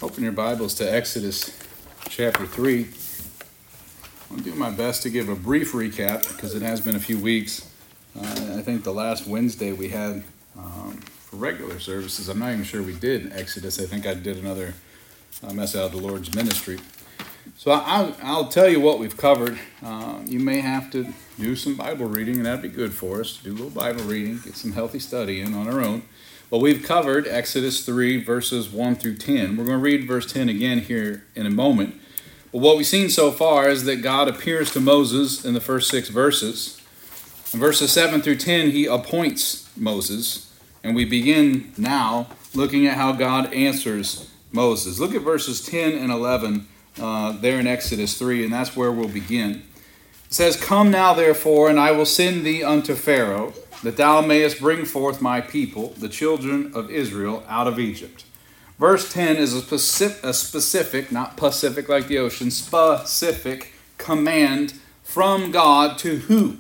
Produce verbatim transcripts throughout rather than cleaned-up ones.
Open your Bibles to Exodus chapter three. I'll do my best to give a brief recap because it has been a few weeks. Uh, I think the last Wednesday we had um, for regular services, I'm not even sure we did Exodus. I think I did another uh, mess out of the Lord's ministry. So I'll, I'll tell you what we've covered. Uh, you may have to do some Bible reading, and that'd be good for us. Do a little Bible reading, get some healthy study in on our own. Well, we've covered Exodus three, verses one through ten. We're going to read verse ten again here in a moment. But what we've seen so far is that God appears to Moses in the first six verses. In verses seven through ten, he appoints Moses. And we begin now looking at how God answers Moses. Look at verses ten and eleven uh, there in Exodus three, and that's where we'll begin. It says, "Come now, therefore, and I will send thee unto Pharaoh, that thou mayest bring forth my people, the children of Israel, out of Egypt." Verse ten is a specific, a specific, not pacific like the ocean, specific command from God to who?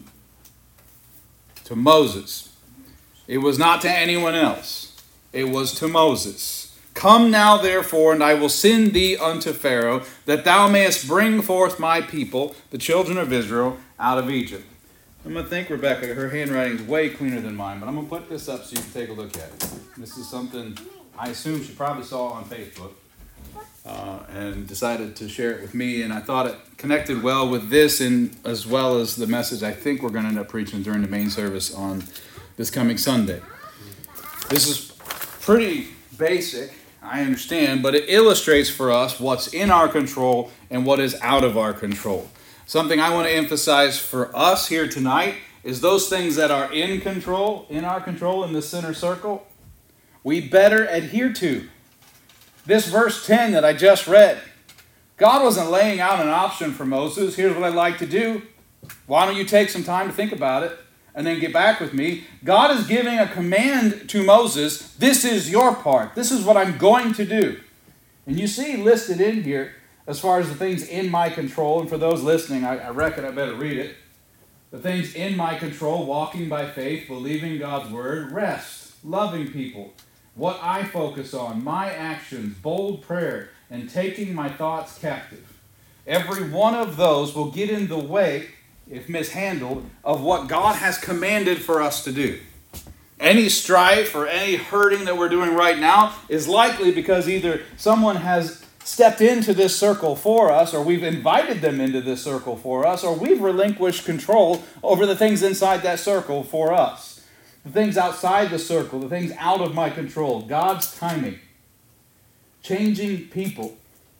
To Moses. It was not to anyone else. It was to Moses. "Come now, therefore, and I will send thee unto Pharaoh, that thou mayest bring forth my people, the children of Israel, out of Egypt." I'm going to think, Rebecca, her handwriting is way cleaner than mine, but I'm going to put this up so you can take a look at it. This is something I assume she probably saw on Facebook uh, and decided to share it with me, and I thought it connected well with this and as well as the message I think we're going to end up preaching during the main service on this coming Sunday. This is pretty basic, I understand, but it illustrates for us what's in our control and what is out of our control. Something I want to emphasize for us here tonight is those things that are in control, in our control in the center circle, we better adhere to. This verse ten that I just read, God wasn't laying out an option for Moses. Here's what I'd like to do. Why don't you take some time to think about it and then get back with me? God is giving a command to Moses. This is your part. This is what I'm going to do. And you see listed in here, as far as the things in my control, and for those listening, I, I reckon I better read it. The things in my control: walking by faith, believing God's word, rest, loving people, what I focus on, my actions, bold prayer, and taking my thoughts captive. Every one of those will get in the way, if mishandled, of what God has commanded for us to do. Any strife or any hurting that we're doing right now is likely because either someone has stepped into this circle for us, or we've invited them into this circle for us, or we've relinquished control over the things inside that circle for us. The things outside the circle, the things out of my control, God's timing, changing people,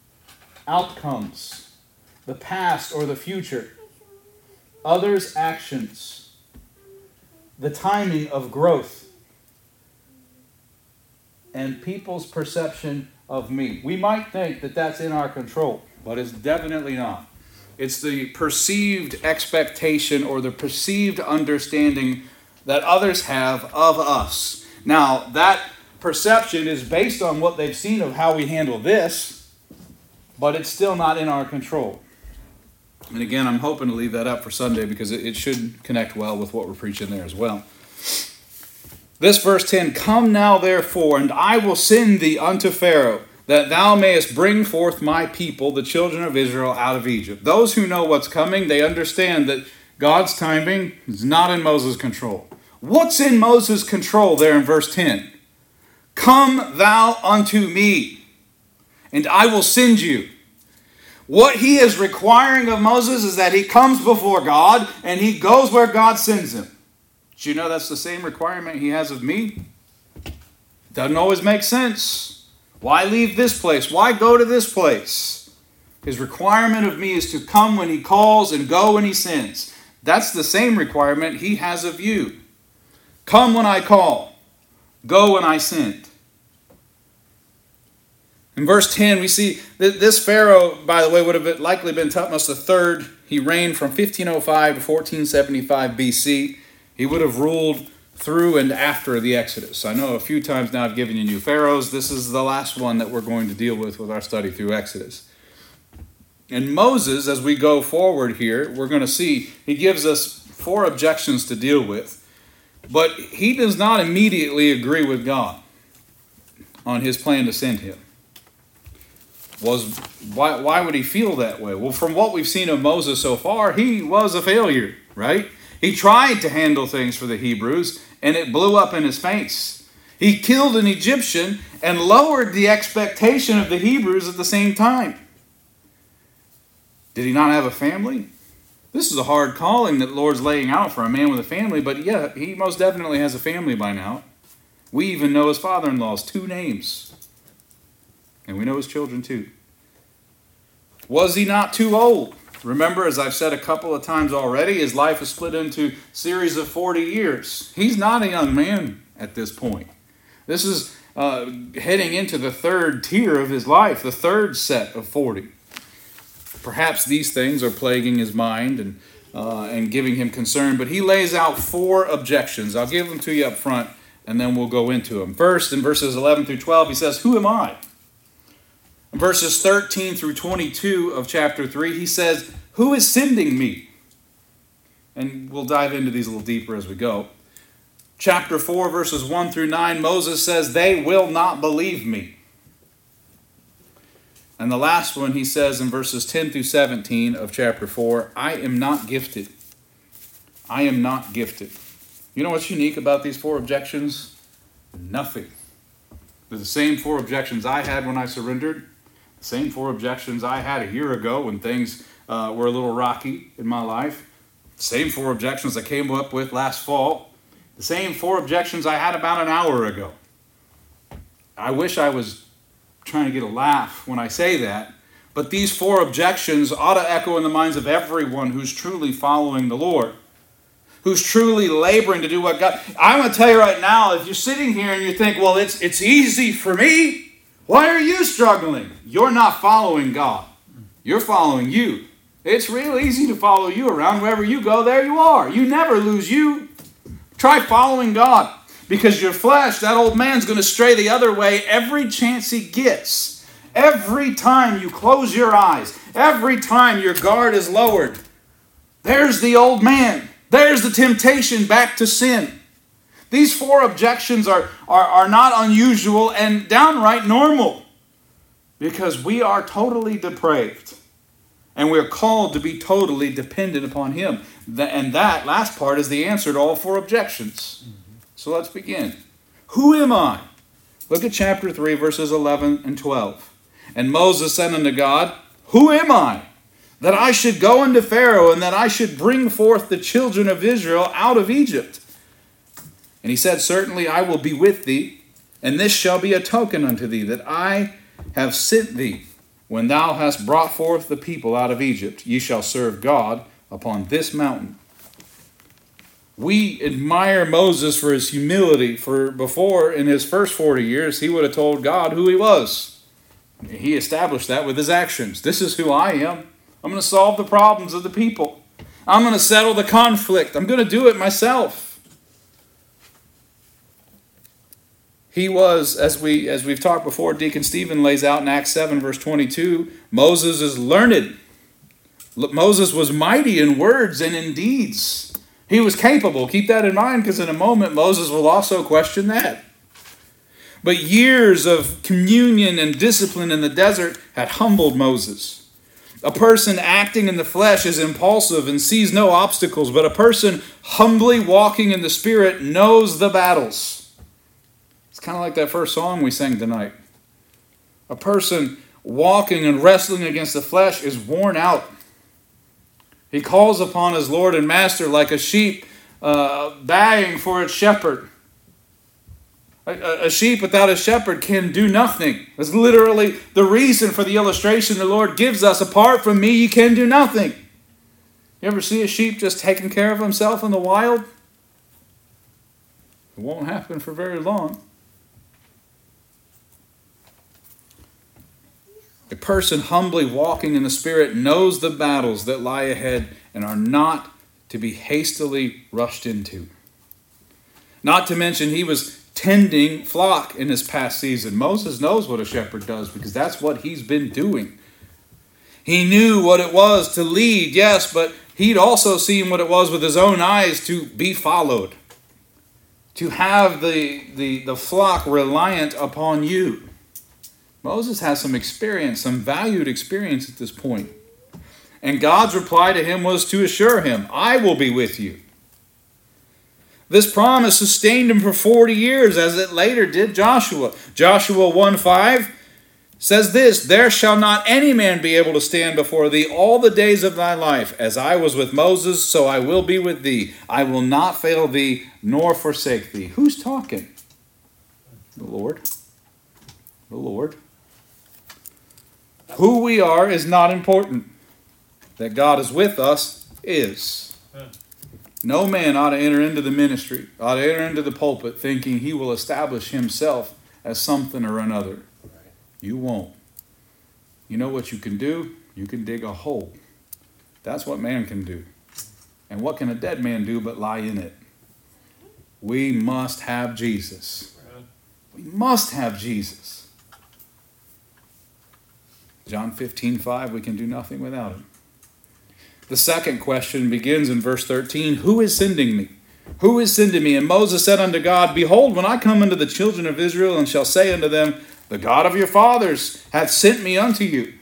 outcomes, the past or the future, others' actions, the timing of growth, and people's perception of me. We might think that that's in our control, but it's definitely not. It's the perceived expectation or the perceived understanding that others have of us. Now, that perception is based on what they've seen of how we handle this, but it's still not in our control. And again, I'm hoping to leave that up for Sunday because it, it should connect well with what we're preaching there as well. This verse ten, "Come now therefore, and I will send thee unto Pharaoh, that thou mayest bring forth my people, the children of Israel, out of Egypt." Those who know what's coming, they understand that God's timing is not in Moses' control. What's in Moses' control there in verse ten? "Come thou unto me, and I will send you." What he is requiring of Moses is that he comes before God and he goes where God sends him. Do you know that's the same requirement he has of me? Doesn't always make sense. Why leave this place? Why go to this place? His requirement of me is to come when he calls and go when he sends. That's the same requirement he has of you. Come when I call. Go when I send. In verse ten, we see that this Pharaoh, by the way, would have likely been Thutmose the third. He reigned from fifteen oh five to fourteen seventy-five B C. He would have ruled through and after the Exodus. I know a few times now I've given you new pharaohs. This is the last one that we're going to deal with with our study through Exodus. And Moses, as we go forward here, we're going to see he gives us four objections to deal with. But he does not immediately agree with God on his plan to send him. was, why, why would he feel that way? Well, from what we've seen of Moses so far, he was a failure, right? He tried to handle things for the Hebrews, and it blew up in his face. He killed an Egyptian and lowered the expectation of the Hebrews at the same time. Did he not have a family? This is a hard calling that the Lord's laying out for a man with a family, but yeah, he most definitely has a family by now. We even know his father-in-law's two names. And we know his children too. Was he not too old? Remember, as I've said a couple of times already, his life is split into a series of forty years. He's not a young man at this point. This is uh, heading into the third tier of his life, the third set of forty. Perhaps these things are plaguing his mind and, uh, and giving him concern, but he lays out four objections. I'll give them to you up front, and then we'll go into them. First, in verses eleven through twelve, he says, "Who am I?" In verses thirteen through twenty-two of chapter three, he says, "Who is sending me?" And we'll dive into these a little deeper as we go. Chapter four, verses one through nine, Moses says, "They will not believe me." And the last one, he says in verses ten through seventeen of chapter four, "I am not gifted." I am not gifted. You know what's unique about these four objections? Nothing. They're the same four objections I had when I surrendered. The same four objections I had a year ago when things uh, were a little rocky in my life. The same four objections I came up with last fall. The same four objections I had about an hour ago. I wish I was trying to get a laugh when I say that, but these four objections ought to echo in the minds of everyone who's truly following the Lord, who's truly laboring to do what God... I'm going to tell you right now, if you're sitting here and you think, well, it's it's easy for me, why are you struggling? You're not following God. You're following you. It's real easy to follow you around. Wherever you go, there you are. You never lose you. Try following God. Because your flesh, that old man's going to stray the other way every chance he gets. Every time you close your eyes, every time your guard is lowered, there's the old man. There's the temptation back to sin. These four objections are, are, are not unusual and downright normal. Because we are totally depraved. And we're called to be totally dependent upon Him. And that last part is the answer to all four objections. So let's begin. Who am I? Look at chapter three, verses eleven and twelve. "And Moses said unto God, Who am I, that I should go unto Pharaoh, and that I should bring forth the children of Israel out of Egypt? And he said, Certainly I will be with thee, and this shall be a token unto thee, that I have sent thee. When thou hast brought forth the people out of Egypt, ye shall serve God upon this mountain." We admire Moses for his humility, for before, in his first forty years, he would have told God who he was. He established that with his actions. This is who I am. I'm going to solve the problems of the people. I'm going to settle the conflict. I'm going to do it myself. He was, as, we, as we've talked before, Deacon Stephen lays out in Acts seven, verse twenty-two, Moses is learned. Moses was mighty in words and in deeds. He was capable. Keep that in mind, because in a moment Moses will also question that. But years of communion and discipline in the desert had humbled Moses. A person acting in the flesh is impulsive and sees no obstacles, but a person humbly walking in the Spirit knows the battles. It's kind of like that first song we sang tonight. A person walking and wrestling against the flesh is worn out. He calls upon his Lord and Master like a sheep uh, baying for its shepherd. A, a sheep without a shepherd can do nothing. That's literally the reason for the illustration the Lord gives us. Apart from me, you can do nothing. You ever see a sheep just taking care of himself in the wild? It won't happen for very long. A person humbly walking in the Spirit knows the battles that lie ahead and are not to be hastily rushed into. Not to mention, he was tending flock in this past season. Moses knows what a shepherd does because that's what he's been doing. He knew what it was to lead, yes, but he'd also seen what it was with his own eyes to be followed. To have the, the, the flock reliant upon you. Moses has some experience, some valued experience at this point. And God's reply to him was to assure him, I will be with you. This promise sustained him for forty years, as it later did Joshua. Joshua one five says this, there shall not any man be able to stand before thee all the days of thy life. As I was with Moses, so I will be with thee. I will not fail thee, nor forsake thee. Who's talking? The Lord. The Lord. Who we are is not important. That God is with us is. No man ought to enter into the ministry, ought to enter into the pulpit thinking he will establish himself as something or another. You won't. You know what you can do? You can dig a hole. That's what man can do. And what can a dead man do but lie in it? We must have Jesus. We must have Jesus. John fifteen five, we can do nothing without him. The second question begins in verse thirteen. Who is sending me? Who is sending me? And Moses said unto God, behold, when I come unto the children of Israel, and shall say unto them, the God of your fathers hath sent me unto you.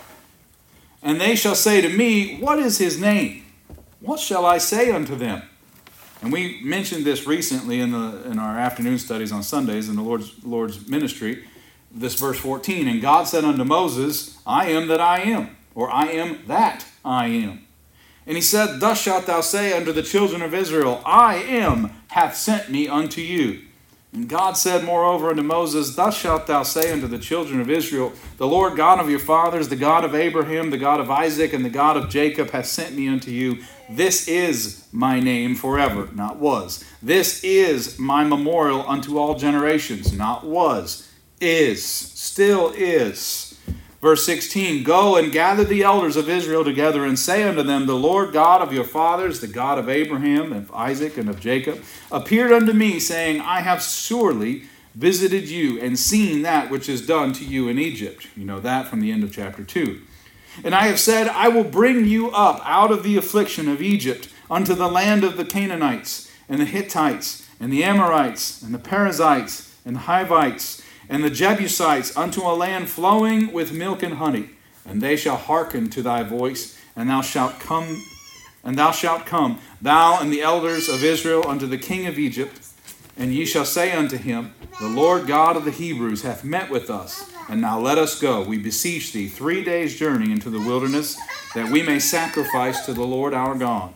And they shall say to me, what is his name? What shall I say unto them? And we mentioned this recently in the in our afternoon studies on Sundays in the Lord's Lord's ministry. This verse fourteen, and God said unto Moses, I am that I am, or I am that I am. And he said, thus shalt thou say unto the children of Israel, I am hath sent me unto you. And God said moreover unto Moses, thus shalt thou say unto the children of Israel, the Lord God of your fathers, the God of Abraham, the God of Isaac, and the God of Jacob hath sent me unto you. This is my name forever, not was. This is my memorial unto all generations, not was, is, still is. Verse sixteen, go and gather the elders of Israel together and say unto them, the Lord God of your fathers, the God of Abraham, and of Isaac, and of Jacob, appeared unto me, saying, I have surely visited you and seen that which is done to you in Egypt. You know that from the end of chapter two. And I have said, I will bring you up out of the affliction of Egypt unto the land of the Canaanites, and the Hittites, and the Amorites, and the Perizzites, and the Hivites, and the Jebusites, unto a land flowing with milk and honey. And they shall hearken to thy voice, and thou shalt come, and thou shalt come, thou and the elders of Israel, unto the king of Egypt, and ye shall say unto him, the Lord God of the Hebrews hath met with us, and now let us go, we beseech thee, three days' journey into the wilderness, that we may sacrifice to the Lord our God.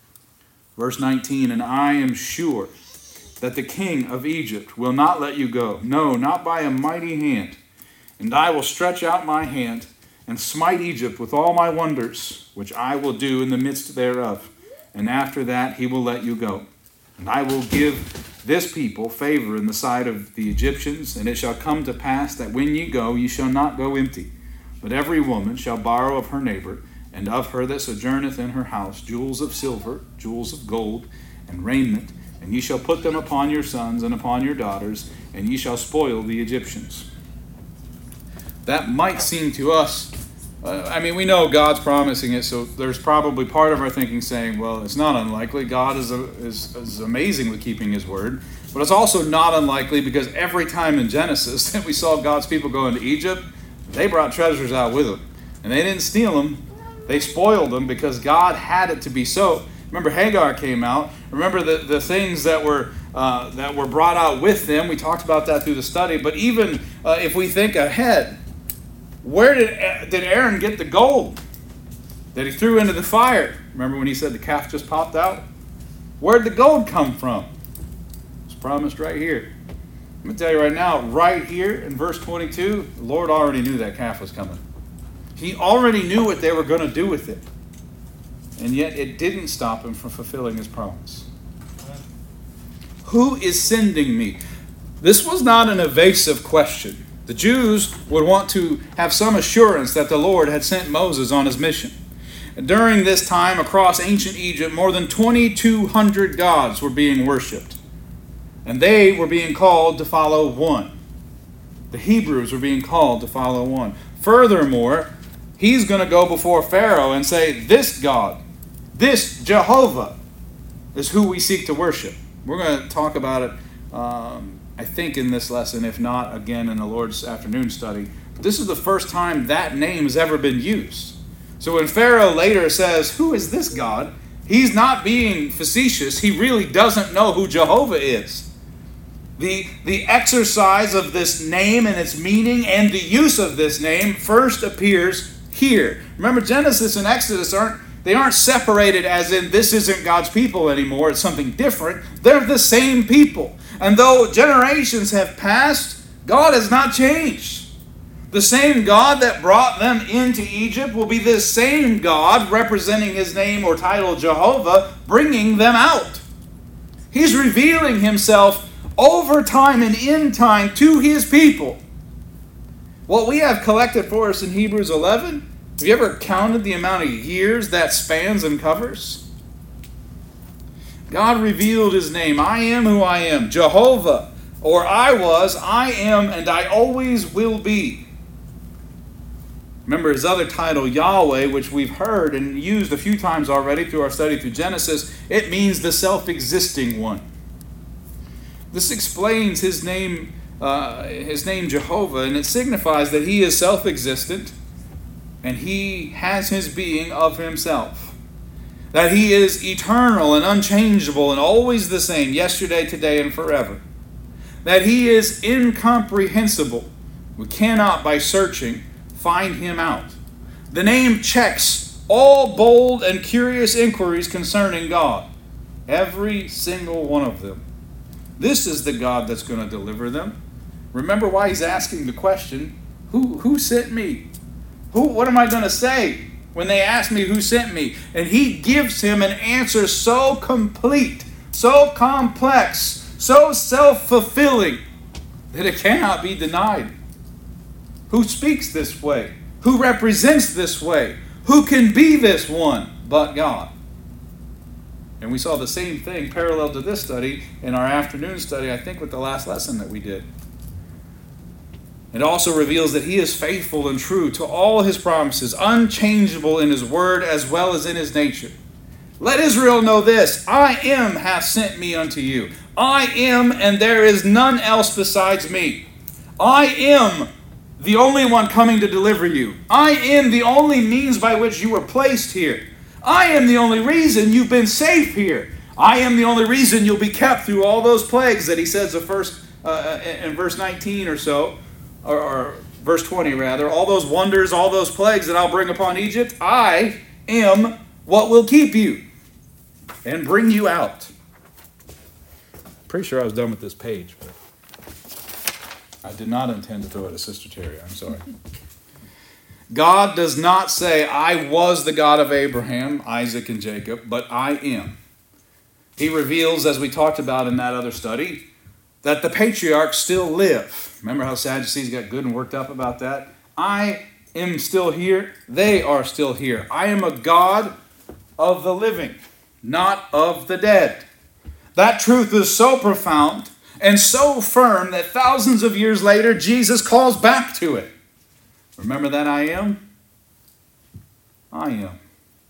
Verse nineteen, and I am sure that the king of Egypt will not let you go, no, not by a mighty hand. And I will stretch out my hand, and smite Egypt with all my wonders, which I will do in the midst thereof. And after that he will let you go. And I will give this people favor in the sight of the Egyptians, and it shall come to pass that when ye go, ye shall not go empty. But every woman shall borrow of her neighbor, and of her that sojourneth in her house, jewels of silver, jewels of gold, and raiment, and ye shall put them upon your sons and upon your daughters, and ye shall spoil the Egyptians. That might seem to us, uh, I mean, we know God's promising it, so there's probably part of our thinking saying, well, it's not unlikely. God is, a, is, is amazing with keeping his word. But it's also not unlikely because every time in Genesis that we saw God's people go into Egypt, they brought treasures out with them. And they didn't steal them. They spoiled them because God had it to be so. Remember, Hagar came out. Remember the, the things that were uh, that were brought out with them. We talked about that through the study. But even uh, if we think ahead, where did, did Aaron get the gold that he threw into the fire? Remember when he said the calf just popped out? Where did the gold come from? It's promised right here. I'm going to tell you right now, right here in verse twenty-two, the Lord already knew that calf was coming. He already knew what they were going to do with it. And yet it didn't stop him from fulfilling his promise. Who is sending me? This was not an evasive question. The Jews would want to have some assurance that the Lord had sent Moses on his mission. During this time, across ancient Egypt, more than twenty-two hundred gods were being worshipped. And they were being called to follow one. The Hebrews were being called to follow one. Furthermore, he's going to go before Pharaoh and say, this God, this Jehovah is who we seek to worship. We're going to talk about it, um, I think, in this lesson, if not, again, in the Lord's afternoon study. This is the first time that name has ever been used. So when Pharaoh later says, "Who is this God?" he's not being facetious. He really doesn't know who Jehovah is. The, the exercise of this name and its meaning and the use of this name first appears here. Remember, Genesis and Exodus aren't they aren't separated as in this isn't God's people anymore, it's something different. They're the same people. And though generations have passed, God has not changed. The same God that brought them into Egypt will be this same God representing his name or title Jehovah, bringing them out. He's revealing himself over time and in time to his people. What we have collected for us in Hebrews eleven, have you ever counted the amount of years that spans and covers? God revealed his name. I am who I am. Jehovah, or I was, I am, and I always will be. Remember his other title, Yahweh, which we've heard and used a few times already through our study through Genesis. It means the self-existing one. This explains his name, uh, his name Jehovah, and it signifies that he is self-existent and he has his being of himself. That he is eternal and unchangeable and always the same, yesterday, today, and forever. That he is incomprehensible. We cannot, by searching, find him out. The name checks all bold and curious inquiries concerning God. Every single one of them. This is the God that's going to deliver them. Remember why he's asking the question, who, who sent me? Who? What am I going to say when they ask me who sent me? And he gives him an answer so complete, so complex, so self-fulfilling that it cannot be denied. Who speaks this way? Who represents this way? Who can be this one but God? And we saw the same thing parallel to this study in our afternoon study, I think with the last lesson that we did. It also reveals that he is faithful and true to all his promises, unchangeable in his word as well as in his nature. Let Israel know this, I am hath sent me unto you. I am, and there is none else besides me. I am the only one coming to deliver you. I am the only means by which you were placed here. I am the only reason you've been safe here. I am the only reason you'll be kept through all those plagues that he says the first, uh, in verse nineteen or so, or, or verse twenty rather, all those wonders, all those plagues that I'll bring upon Egypt. I am what will keep you and bring you out. Pretty sure I was done with this page, but I did not intend to throw it at Sister Terry. I'm sorry. God does not say, I was the God of Abraham, Isaac, and Jacob, but I am. He reveals, as we talked about in that other study, that the patriarchs still live. Remember how Sadducees got good and worked up about that? I am still here. They are still here. I am a God of the living, not of the dead. That truth is so profound and so firm that thousands of years later, Jesus calls back to it. Remember that I am? I am.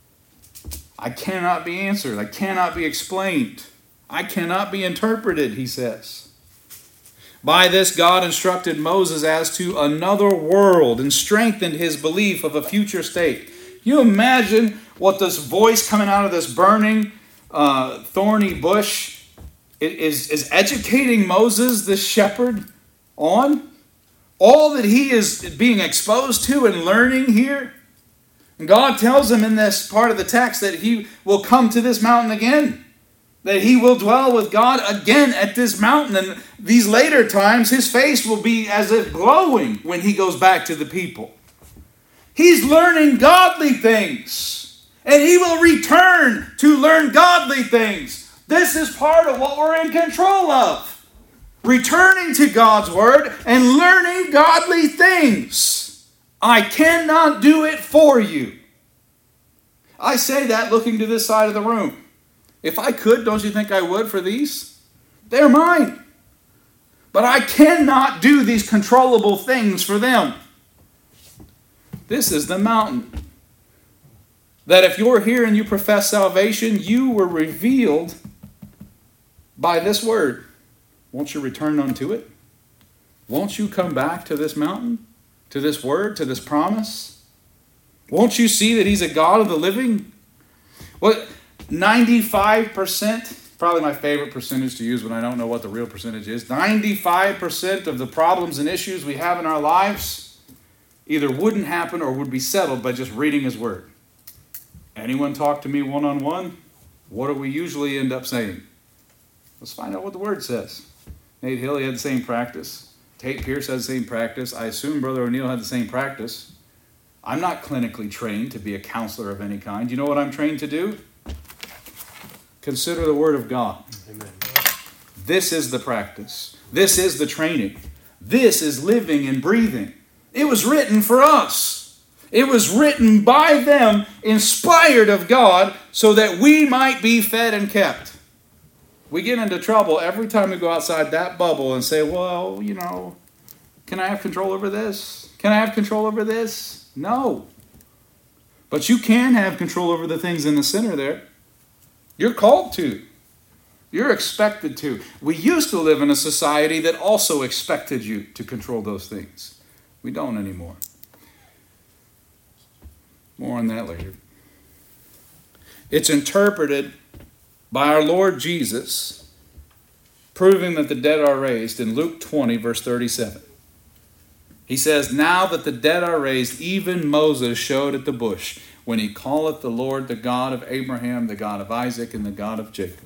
I cannot be answered. I cannot be explained. I cannot be interpreted, he says. By this, God instructed Moses as to another world and strengthened his belief of a future state. Can you imagine what this voice coming out of this burning, uh, thorny bush is, is educating Moses, this shepherd, on? All that he is being exposed to and learning here. And God tells him in this part of the text that he will come to this mountain again. That he will dwell with God again at this mountain. And these later times, his face will be as if glowing when he goes back to the people. He's learning godly things. And he will return to learn godly things. This is part of what we're in control of. Returning to God's word and learning godly things. I cannot do it for you. I say that looking to this side of the room. If I could, don't you think I would for these? They're mine. But I cannot do these controllable things for them. This is the mountain. That if you're here and you profess salvation, you were revealed by this word. Won't you return unto it? Won't you come back to this mountain? to this word, to this promise? Won't you see that he's a God of the living? What, ninety-five percent, probably my favorite percentage to use when I don't know what the real percentage is, ninety-five percent of the problems and issues we have in our lives either wouldn't happen or would be settled by just reading his word. Anyone talk to me one-on-one? What do we usually end up saying? Let's find out what the word says. Nate Hill, he had the same practice. Tate Pierce had the same practice. I assume Brother O'Neill had the same practice. I'm not clinically trained to be a counselor of any kind. You know what I'm trained to do? Consider the Word of God. Amen. This is the practice. This is the training. This is living and breathing. It was written for us. It was written by them, inspired of God, so that we might be fed and kept. We get into trouble every time we go outside that bubble and say, well, you know, can I have control over this? Can I have control over this? No. But you can have control over the things in the center there. You're called to. You're expected to. We used to live in a society that also expected you to control those things. We don't anymore. More on that later. It's interpreted by our Lord Jesus, proving that the dead are raised in Luke twenty, verse thirty-seven. He says, now that the dead are raised, even Moses showed at the bush, when he calleth the Lord the God of Abraham, the God of Isaac, and the God of Jacob.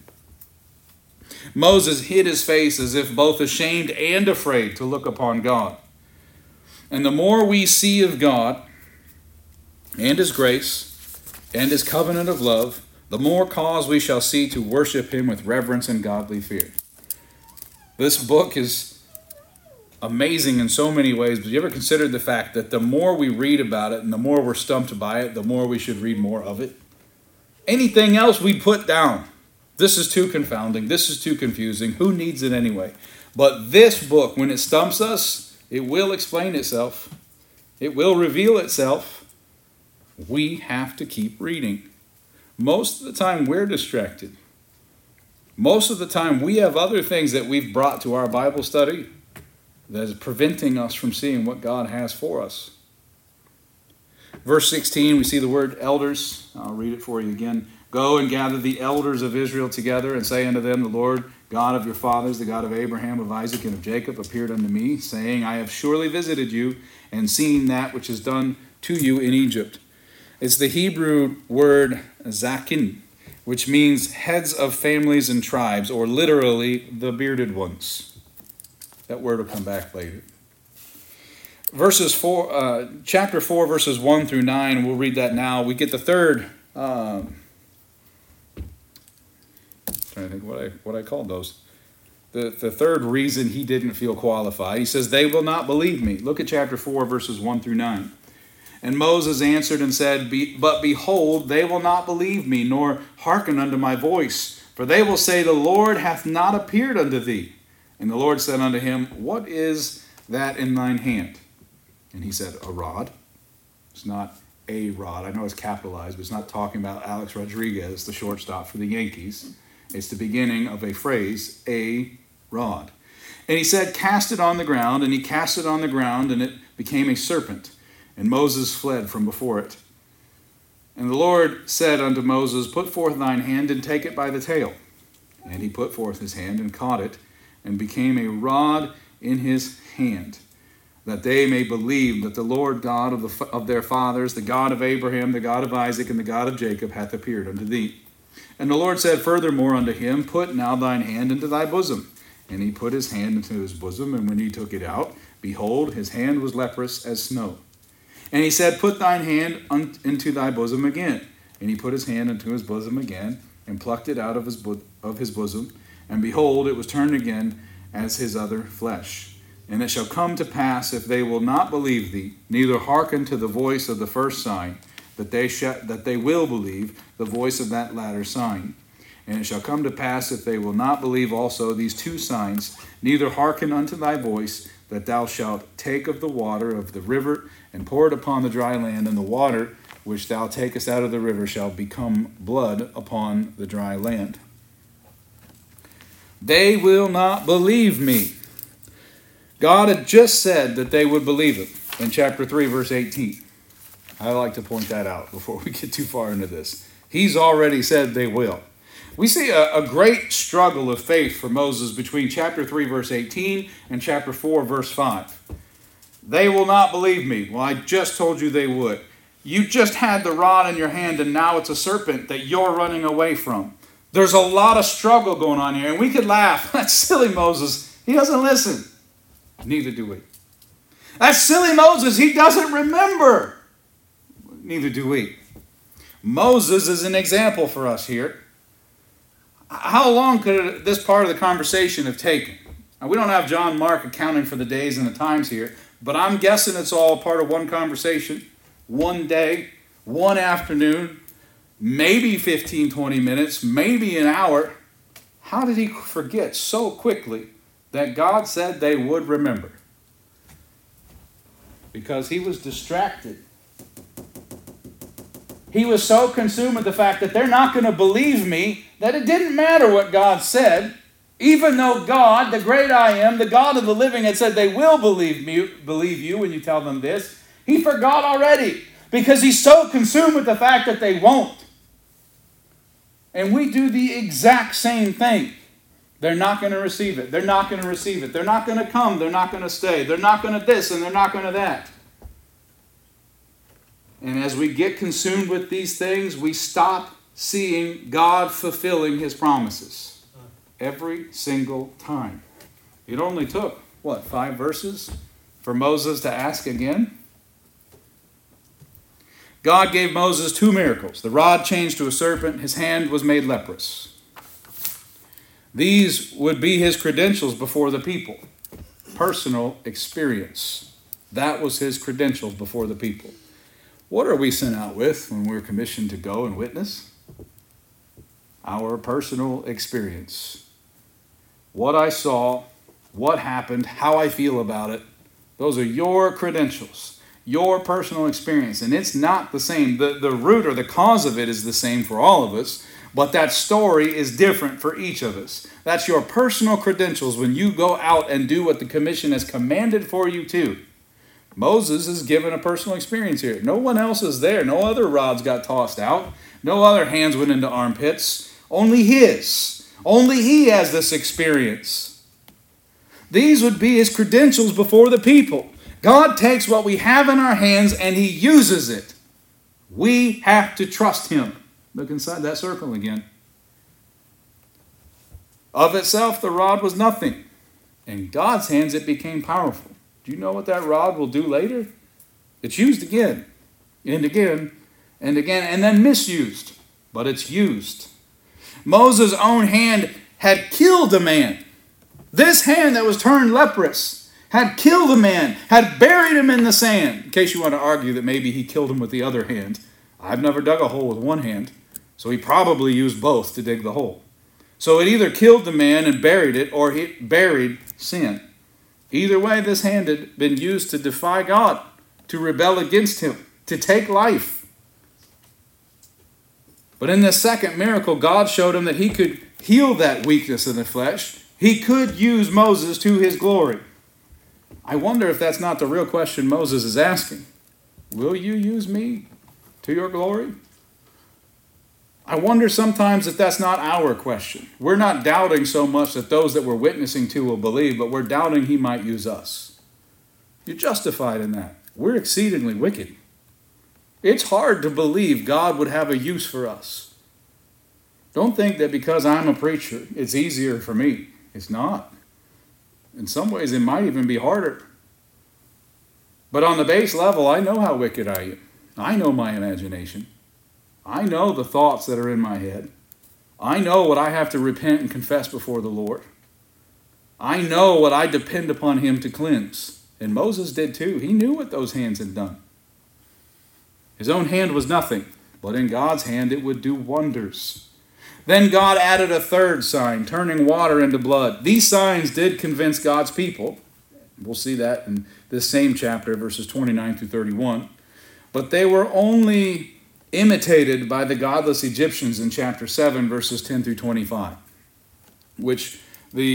Moses hid his face as if both ashamed and afraid to look upon God. And the more we see of God and his grace and his covenant of love, the more cause we shall see to worship him with reverence and godly fear. This book is amazing in so many ways, but you ever considered the fact that the more we read about it and the more we're stumped by it, the more we should read more of it? Anything else we'd put down. This is too confounding. This is too confusing. Who needs it anyway? But this book, when it stumps us, it will explain itself. It will reveal itself. We have to keep reading. Most of the time we're distracted. Most of the time we have other things that we've brought to our Bible study that is preventing us from seeing what God has for us. Verse sixteen, we see the word elders. I'll read it for you again. Go and gather the elders of Israel together and say unto them, the Lord God of your fathers, the God of Abraham, of Isaac, and of Jacob, appeared unto me, saying, I have surely visited you and seen that which is done to you in Egypt. It's the Hebrew word zakin, which means heads of families and tribes, or literally the bearded ones. That word will come back later. Verses four, uh, chapter four, verses one through nine. We'll read that now. We get the third. Um, trying to think what I what I called those. The the third reason he didn't feel qualified. He says, "They will not believe me." Look at chapter four, verses one through nine. And Moses answered and said, Be, But behold, they will not believe me, nor hearken unto my voice. For they will say, The Lord hath not appeared unto thee. And the Lord said unto him, What is that in thine hand? And he said, A rod. It's not a rod. I know it's capitalized, but it's not talking about Alex Rodriguez, the shortstop for the Yankees. It's the beginning of a phrase, a rod. And he said, Cast it on the ground. And he cast it on the ground, and it became a serpent. And Moses fled from before it. And the Lord said unto Moses, Put forth thine hand, and take it by the tail. And he put forth his hand, and caught it, and became a rod in his hand, that they may believe that the Lord God of, the, of their fathers, the God of Abraham, the God of Isaac, and the God of Jacob, hath appeared unto thee. And the Lord said furthermore unto him, Put now thine hand into thy bosom. And he put his hand into his bosom, and when he took it out, behold, his hand was leprous as snow. And he said, Put thine hand un- into thy bosom again. And he put his hand into his bosom again, and plucked it out of his, bo- of his bosom. And behold, it was turned again as his other flesh. And it shall come to pass, if they will not believe thee, neither hearken to the voice of the first sign, that they sh- that they will believe the voice of that latter sign. And it shall come to pass, if they will not believe also these two signs, neither hearken unto thy voice, that thou shalt take of the water of the river, and pour it upon the dry land, and the water which thou takest out of the river shall become blood upon the dry land. They will not believe me. God had just said that they would believe him in chapter three, verse eighteen. I like to point that out before we get too far into this. He's already said they will. We see a, a great struggle of faith for Moses between chapter three, verse eighteen and chapter four, verse five. They will not believe me. Well, I just told you they would. You just had the rod in your hand and now it's a serpent that you're running away from. There's a lot of struggle going on here, and we could laugh. That's silly Moses. He doesn't listen. Neither do we. That's silly Moses. He doesn't remember. Neither do we. Moses is an example for us here. How long could this part of the conversation have taken? Now, we don't have John Mark accounting for the days and the times here, but I'm guessing it's all part of one conversation, one day, one afternoon, maybe fifteen, twenty minutes, maybe an hour. How did he forget so quickly that God said they would remember? Because he was distracted. He was so consumed with the fact that they're not going to believe me that it didn't matter what God said. Even though God, the great I am, the God of the living, had said they will believe me, believe you when you tell them this, he forgot already because he's so consumed with the fact that they won't. And we do the exact same thing. They're not going to receive it. They're not going to receive it. They're not going to come. They're not going to stay. They're not going to this and they're not going to that. And as we get consumed with these things, we stop seeing God fulfilling his promises every single time. It only took, what, five verses for Moses to ask again? God gave Moses two miracles. The rod changed to a serpent. His hand was made leprous. These would be his credentials before the people. Personal experience. That was his credentials before the people. What are we sent out with when we're commissioned to go and witness? Our personal experience. What I saw, what happened, how I feel about it. Those are your credentials, your personal experience. And it's not the same. The, the root or the cause of it is the same for all of us, but that story is different for each of us. That's your personal credentials when you go out and do what the commission has commanded for you to. Moses is given a personal experience here. No one else is there. No other rods got tossed out. No other hands went into armpits. Only his. Only he has this experience. These would be his credentials before the people. God takes what we have in our hands and he uses it. We have to trust him. Look inside that circle again. Of itself, the rod was nothing. In God's hands, it became powerful. Do you know what that rod will do later? It's used again and again and again and then misused, but it's used. Moses' own hand had killed a man. This hand that was turned leprous had killed a man, had buried him in the sand. In case you want to argue that maybe he killed him with the other hand. I've never dug a hole with one hand, so he probably used both to dig the hole. So it either killed the man and buried it, or he buried sin. Either way, this hand had been used to defy God, to rebel against him, to take life. But in this second miracle, God showed him that he could heal that weakness in the flesh. He could use Moses to his glory. I wonder if that's not the real question Moses is asking. Will you use me to your glory? I wonder sometimes if that's not our question. We're not doubting so much that those that we're witnessing to will believe, but we're doubting he might use us. You're justified in that. We're exceedingly wicked. It's hard to believe God would have a use for us. Don't think that because I'm a preacher, it's easier for me. It's not. In some ways, it might even be harder. But on the base level, I know how wicked I am. I know my imagination. I know the thoughts that are in my head. I know what I have to repent and confess before the Lord. I know what I depend upon him to cleanse. And Moses did too. He knew what those hands had done. His own hand was nothing, but in God's hand it would do wonders. Then God added a third sign, turning water into blood. These signs did convince God's people. We'll see that in this same chapter, verses twenty-nine through thirty-one. But they were only imitated by the godless Egyptians in chapter seven, verses ten through twenty-five, which the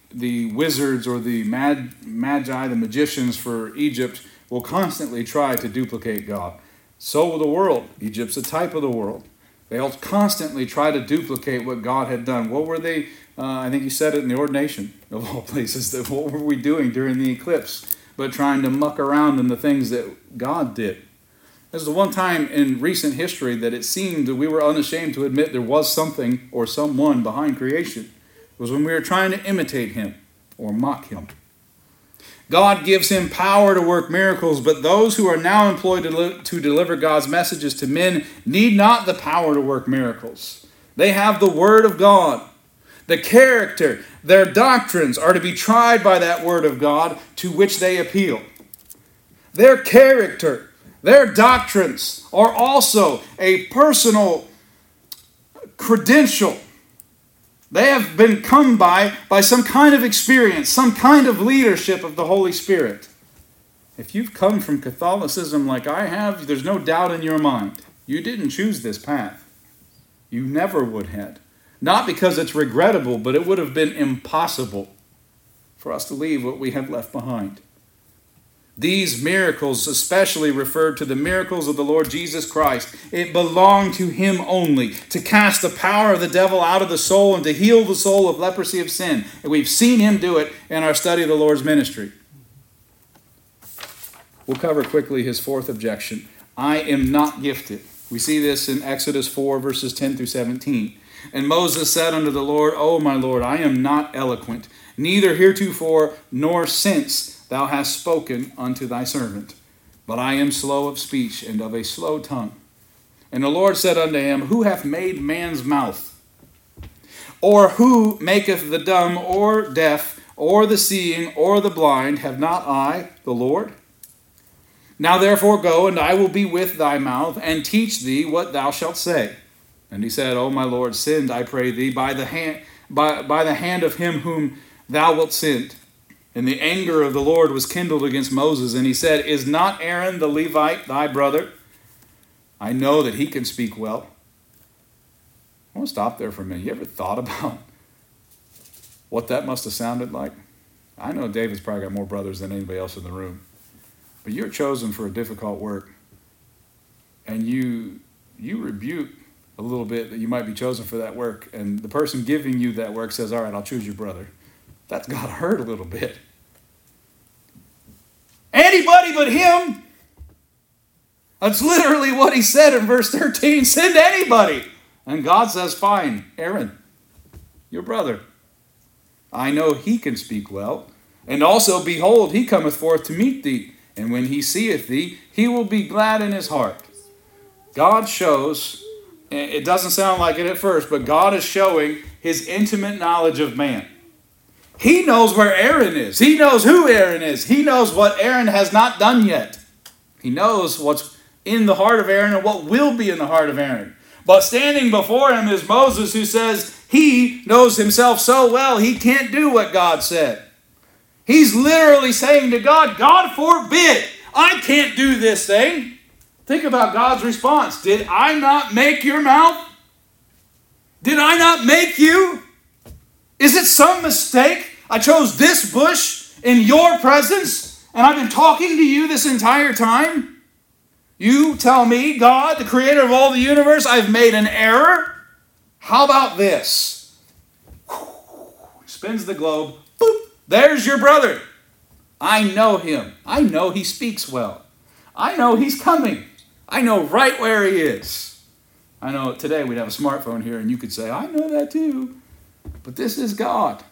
the wizards or the mag, magi, the magicians for Egypt, will constantly try to duplicate God. So will the world. Egypt's a type of the world. They'll constantly try to duplicate what God had done. What were they? Uh, I think you said it in the ordination of all places. That what were we doing during the eclipse? But trying to muck around in the things that God did. This is the one time in recent history that it seemed that we were unashamed to admit there was something or someone behind creation. It was when we were trying to imitate him or mock him. God gives him power to work miracles, but those who are now employed to, li- to deliver God's messages to men need not the power to work miracles. They have the Word of God. The character, their doctrines are to be tried by that Word of God to which they appeal. Their character, their doctrines are also a personal credential. They have been come by by some kind of experience, some kind of leadership of the Holy Spirit. If you've come from Catholicism like I have, there's no doubt in your mind. You didn't choose this path. You never would have. Not because it's regrettable, but it would have been impossible for us to leave what we have left behind. These miracles especially referred to the miracles of the Lord Jesus Christ. It belonged to him only to cast the power of the devil out of the soul and to heal the soul of leprosy of sin. And we've seen him do it in our study of the Lord's ministry. We'll cover quickly his fourth objection. I am not gifted. We see this in Exodus four, verses ten through seventeen. And Moses said unto the Lord, O my Lord, I am not eloquent, neither heretofore nor since thou hast spoken unto thy servant. But I am slow of speech and of a slow tongue. And the Lord said unto him, Who hath made man's mouth? Or who maketh the dumb or deaf, or the seeing, or the blind? Have not I, the Lord? Now therefore go, and I will be with thy mouth, and teach thee what thou shalt say. And he said, O my Lord, send, I pray thee, by the hand, by, by the hand of him whom thou wilt send. And the anger of the Lord was kindled against Moses, and he said, Is not Aaron the Levite thy brother? I know that he can speak well. I want to stop there for a minute. You ever thought about what that must have sounded like? I know David's probably got more brothers than anybody else in the room. But you're chosen for a difficult work. And you you rebuke a little bit that you might be chosen for that work. And the person giving you that work says, all right, I'll choose your brother. That's got to hurt a little bit. Anybody but him. That's literally what he said in verse thirteen. Send anybody. And God says, fine, Aaron, your brother. I know he can speak well. And also, behold, he cometh forth to meet thee. And when he seeth thee, he will be glad in his heart. God shows, it doesn't sound like it at first, but God is showing his intimate knowledge of man. He knows where Aaron is. He knows who Aaron is. He knows what Aaron has not done yet. He knows what's in the heart of Aaron and what will be in the heart of Aaron. But standing before him is Moses, who says he knows himself so well he can't do what God said. He's literally saying to God, God forbid, I can't do this thing. Think about God's response. Did I not make your mouth? Did I not make you? Is it some mistake? I chose this bush in your presence, and I've been talking to you this entire time? You tell me, God, the creator of all the universe, I've made an error? How about this? Spins the globe. Boop. There's your brother. I know him. I know he speaks well. I know he's coming. I know right where he is. I know today we'd have a smartphone here and you could say, I know that too. But this is God.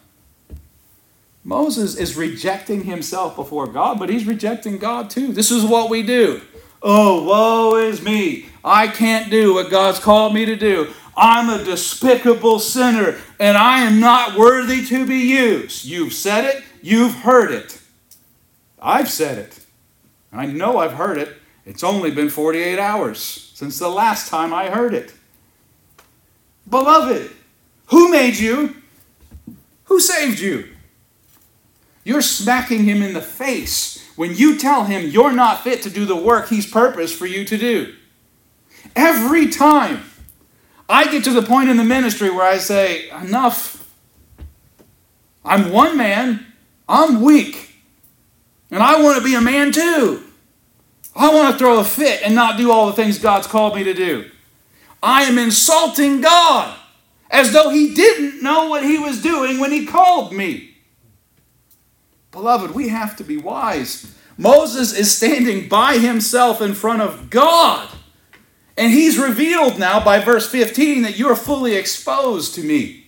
Moses is rejecting himself before God, but he's rejecting God too. This is what we do. Oh, woe is me. I can't do what God's called me to do. I'm a despicable sinner, and I am not worthy to be used. You've said it. You've heard it. I've said it. I know I've heard it. It's only been forty-eight hours since the last time I heard it. Beloved, who made you? Who saved you? You're smacking him in the face when you tell him you're not fit to do the work he's purposed for you to do. Every time I get to the point in the ministry where I say, enough. I'm one man. I'm weak. And I want to be a man too. I want to throw a fit and not do all the things God's called me to do. I am insulting God as though he didn't know what he was doing when he called me. Beloved, we have to be wise. Moses is standing by himself in front of God. And he's revealed now by verse fifteen that you're fully exposed to me.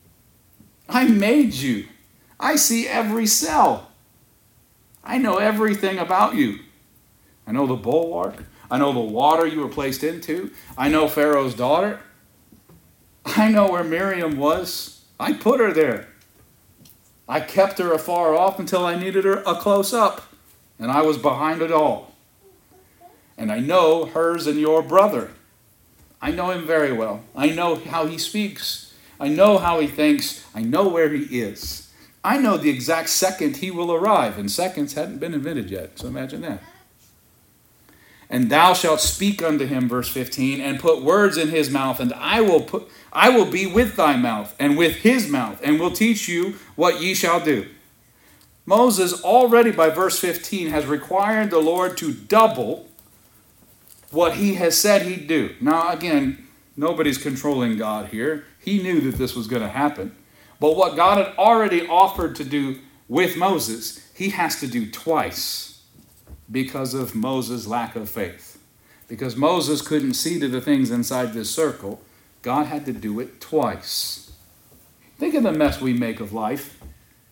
I made you. I see every cell. I know everything about you. I know the bulwark. I know the water you were placed into. I know Pharaoh's daughter. I know where Miriam was. I put her there. I kept her afar off until I needed her a close up. And I was behind it all. And I know hers and your brother. I know him very well. I know how he speaks. I know how he thinks. I know where he is. I know the exact second he will arrive. And seconds hadn't been invented yet. So imagine that. And thou shalt speak unto him, verse fifteen, and put words in his mouth, and I will put I will be with thy mouth, and with his mouth, and will teach you what ye shall do. Moses already by verse fifteen has required the Lord to double what he has said he'd do. Now again, nobody's controlling God here. He knew that this was going to happen. But what God had already offered to do with Moses, he has to do twice. Because of Moses' lack of faith. Because Moses couldn't see to the things inside this circle, God had to do it twice. Think of the mess we make of life.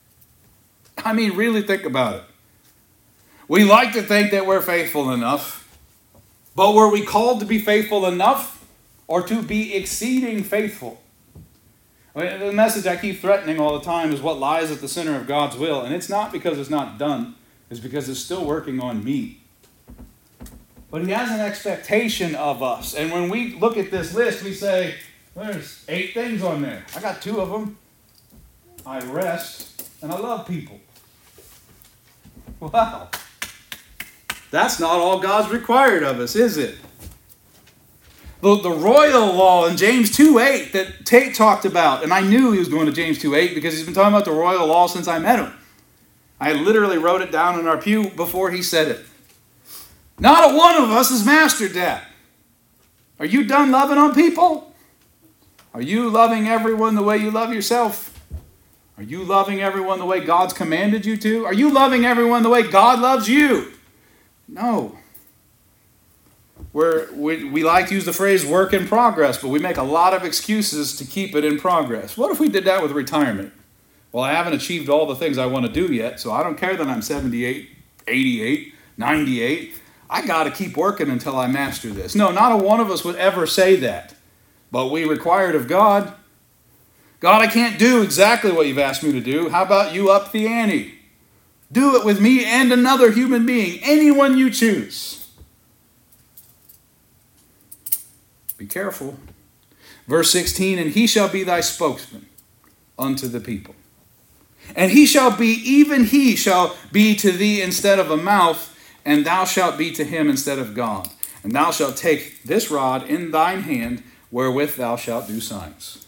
I mean, really think about it. We like to think that we're faithful enough, but were we called to be faithful enough or to be exceeding faithful? I mean, the message I keep threatening all the time is what lies at the center of God's will, and it's not because it's not done. Is because it's still working on me. But he has an expectation of us. And when we look at this list, we say, there's eight things on there. I got two of them. I rest and I love people. Wow. That's not all God's required of us, is it? The, the royal law in James two eight that Tate talked about, and I knew he was going to James two eight because he's been talking about the royal law since I met him. I literally wrote it down in our pew before he said it. Not a one of us has mastered that. Are you done loving on people? Are you loving everyone the way you love yourself? Are you loving everyone the way God's commanded you to? Are you loving everyone the way God loves you? No. We're, we, we like to use the phrase work in progress, but we make a lot of excuses to keep it in progress. What if we did that with retirement? Well, I haven't achieved all the things I want to do yet, so I don't care that I'm seventy-eight, eighty-eight, ninety-eight. I got to keep working until I master this. No, not a one of us would ever say that. But we require it of God. God, I can't do exactly what you've asked me to do. How about you up the ante? Do it with me and another human being, anyone you choose. Be careful. Verse sixteen, and he shall be thy spokesman unto the people. And he shall be, even he shall be to thee instead of a mouth, and thou shalt be to him instead of God. And thou shalt take this rod in thine hand, wherewith thou shalt do signs.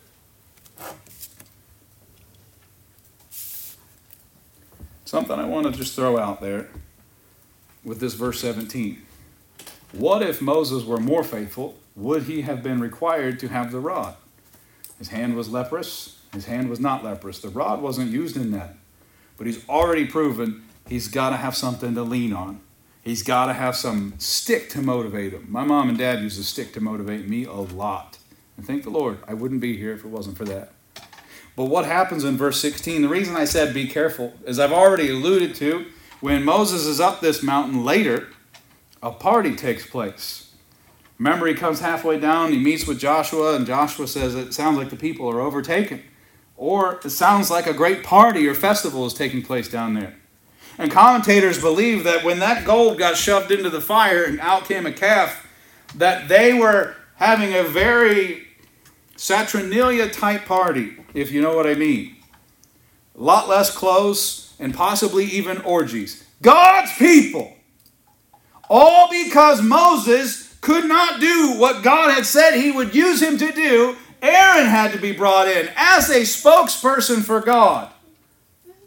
Something I want to just throw out there with this verse seventeen. What if Moses were more faithful? Would he have been required to have the rod? His hand was leprous. His hand was not leprous. The rod wasn't used in that. But he's already proven he's got to have something to lean on. He's got to have some stick to motivate him. My mom and dad used a stick to motivate me a lot. And thank the Lord, I wouldn't be here if it wasn't for that. But what happens in verse sixteen, the reason I said be careful, is I've already alluded to, when Moses is up this mountain later, a party takes place. Remember, he comes halfway down, he meets with Joshua, and Joshua says it sounds like the people are overtaken. Or it sounds like a great party or festival is taking place down there. And commentators believe that when that gold got shoved into the fire and out came a calf, that they were having a very Saturnalia type party, if you know what I mean. A lot less clothes and possibly even orgies. God's people! All because Moses could not do what God had said he would use him to do. Aaron had to be brought in as a spokesperson for God.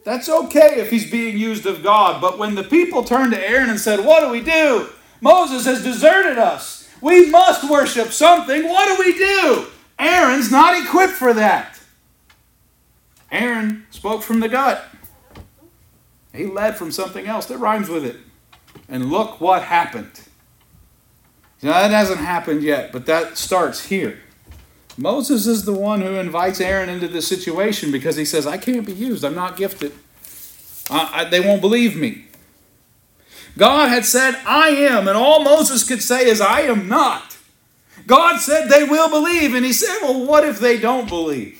That's okay if he's being used of God. But when the people turned to Aaron and said, what do we do? Moses has deserted us. We must worship something. What do we do? Aaron's not equipped for that. Aaron spoke from the gut. He led from something else that rhymes with it. And look what happened. Now, that hasn't happened yet, but that starts here. Moses is the one who invites Aaron into this situation because he says, I can't be used. I'm not gifted. I, I, they won't believe me. God had said, I am, and all Moses could say is, I am not. God said they will believe, and he said, well, what if they don't believe?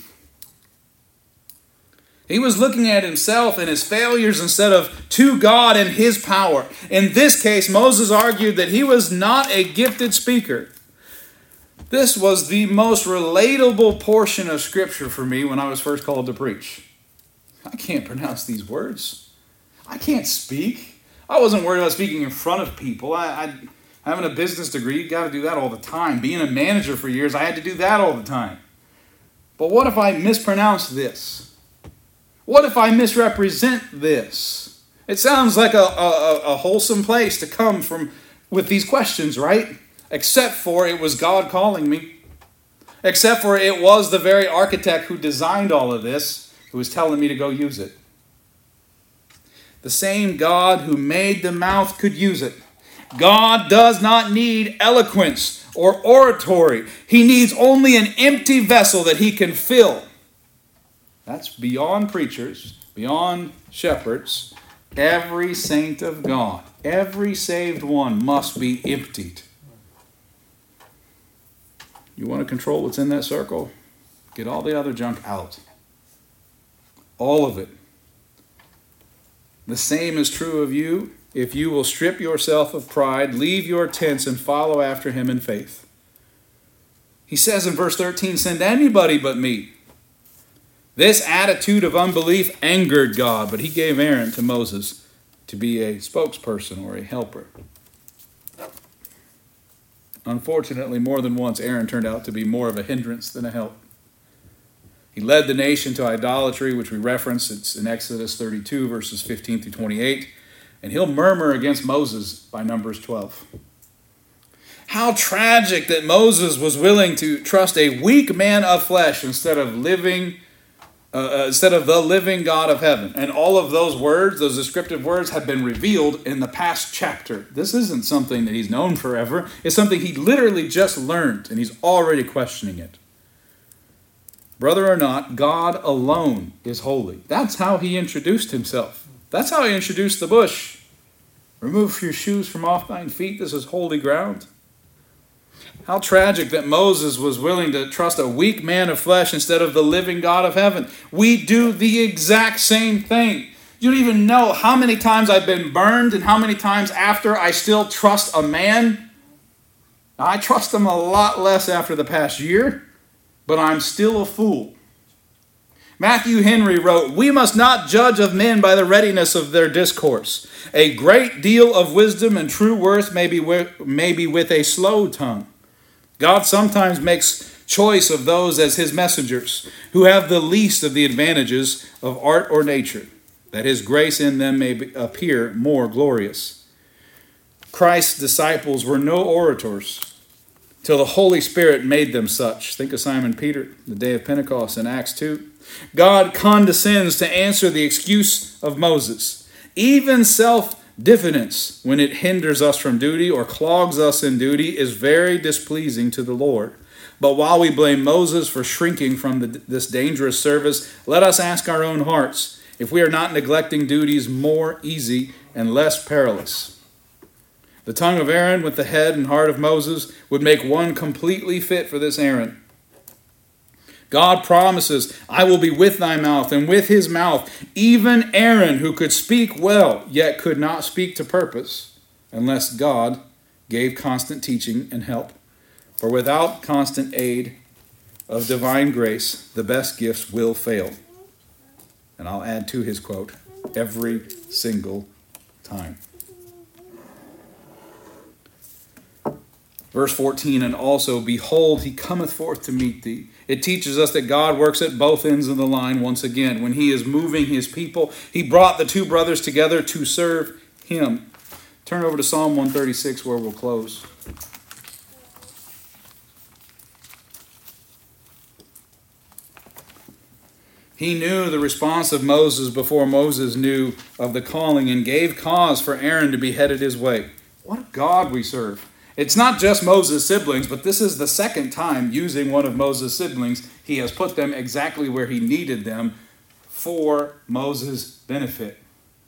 He was looking at himself and his failures instead of to God and his power. In this case, Moses argued that he was not a gifted speaker. This was the most relatable portion of Scripture for me when I was first called to preach. I can't pronounce these words. I can't speak. I wasn't worried about speaking in front of people. I, I having a business degree, you got to do that all the time. Being a manager for years, I had to do that all the time. But what if I mispronounce this? What if I misrepresent this? It sounds like a, a, a wholesome place to come from with these questions, right? Except for it was God calling me. Except for it was the very architect who designed all of this who was telling me to go use it. The same God who made the mouth could use it. God does not need eloquence or oratory. He needs only an empty vessel that he can fill. That's beyond preachers, beyond shepherds. Every saint of God, every saved one must be emptied. You want to control what's in that circle? Get all the other junk out. All of it. The same is true of you if you will strip yourself of pride, leave your tents, and follow after him in faith. He says in verse thirteen, send anybody but me. This attitude of unbelief angered God, but he gave Aaron to Moses to be a spokesperson or a helper. Unfortunately, more than once, Aaron turned out to be more of a hindrance than a help. He led the nation to idolatry, which we reference. It's in Exodus thirty-two, verses fifteen through twenty-eight. And he'll murmur against Moses by Numbers twelve. How tragic that Moses was willing to trust a weak man of flesh instead of living Uh, instead of the living God of heaven. And all of those words, those descriptive words, have been revealed in the past chapter. This isn't something that he's known forever. It's something he literally just learned, and he's already questioning it. Brother or not, God alone is holy. That's how he introduced himself. That's how he introduced the bush. Remove your shoes from off thine feet. This is holy ground. How tragic that Moses was willing to trust a weak man of flesh instead of the living God of heaven. We do the exact same thing. You don't even know how many times I've been burned and how many times after I still trust a man. I trust him a lot less after the past year, but I'm still a fool. Matthew Henry wrote, we must not judge of men by the readiness of their discourse. A great deal of wisdom and true worth may be with, may be with a slow tongue. God sometimes makes choice of those as his messengers, who have the least of the advantages of art or nature, that his grace in them may be, appear more glorious. Christ's disciples were no orators till the Holy Spirit made them such. Think of Simon Peter, the day of Pentecost in Acts two. God condescends to answer the excuse of Moses. Even self-diffidence, when it hinders us from duty or clogs us in duty, is very displeasing to the Lord. But while we blame Moses for shrinking from the, this dangerous service, let us ask our own hearts if we are not neglecting duties more easy and less perilous. The tongue of Aaron with the head and heart of Moses would make one completely fit for this errand. God promises, I will be with thy mouth, and with his mouth, even Aaron, who could speak well, yet could not speak to purpose, unless God gave constant teaching and help. For without constant aid of divine grace, the best gifts will fail. And I'll add to his quote, every single time. Verse fourteen, and also, behold, he cometh forth to meet thee. It teaches us that God works at both ends of the line once again. When he is moving his people, he brought the two brothers together to serve him. Turn over to Psalm one thirty-six where we'll close. He knew the response of Moses before Moses knew of the calling and gave cause for Aaron to be headed his way. What a God we serve. It's not just Moses' siblings, but this is the second time using one of Moses' siblings. He has put them exactly where he needed them for Moses' benefit.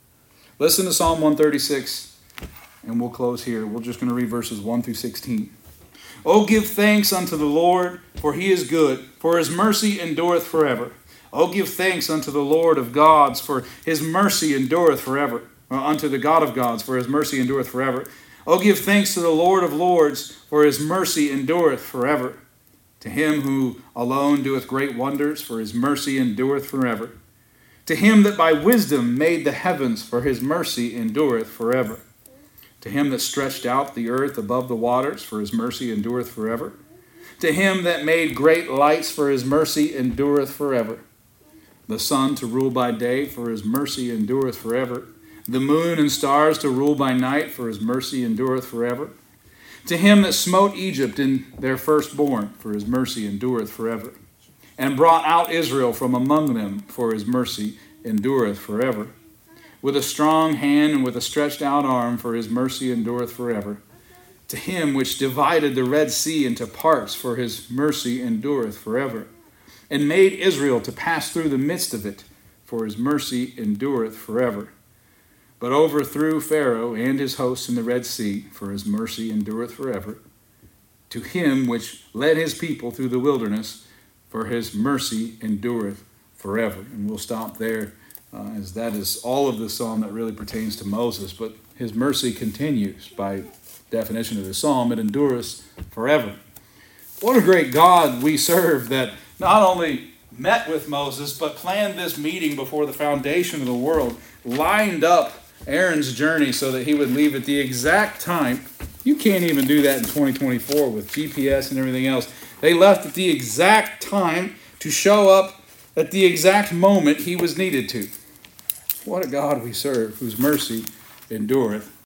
Listen to Psalm one thirty-six, and we'll close here. We're just going to read verses one through sixteen. Oh, give thanks unto the Lord, for he is good, for his mercy endureth forever. Oh, give thanks unto the Lord of gods, for his mercy endureth forever. Well, unto the God of gods, for his mercy endureth forever. Oh, give thanks to the Lord of lords, for his mercy endureth forever. To him who alone doeth great wonders, for his mercy endureth forever. To him that by wisdom made the heavens, for his mercy endureth forever. To him that stretched out the earth above the waters, for his mercy endureth forever. To him that made great lights, for his mercy endureth forever. The sun to rule by day, for his mercy endureth forever. The moon and stars to rule by night, for his mercy endureth forever. To him that smote Egypt in their firstborn, for his mercy endureth forever. And brought out Israel from among them, for his mercy endureth forever. With a strong hand and with a stretched out arm, for his mercy endureth forever. To him which divided the Red Sea into parts, for his mercy endureth forever. And made Israel to pass through the midst of it, for his mercy endureth forever. But overthrew Pharaoh and his hosts in the Red Sea, for his mercy endureth forever. To him which led his people through the wilderness, for his mercy endureth forever. And we'll stop there, uh, as that is all of the psalm that really pertains to Moses. But his mercy continues by definition of the psalm. It endures forever. What a great God we serve, that not only met with Moses, but planned this meeting before the foundation of the world, lined up Aaron's journey so that he would leave at the exact time. You can't even do that in twenty twenty-four with G P S and everything else. They left at the exact time to show up at the exact moment he was needed to. What a God we serve, whose mercy endureth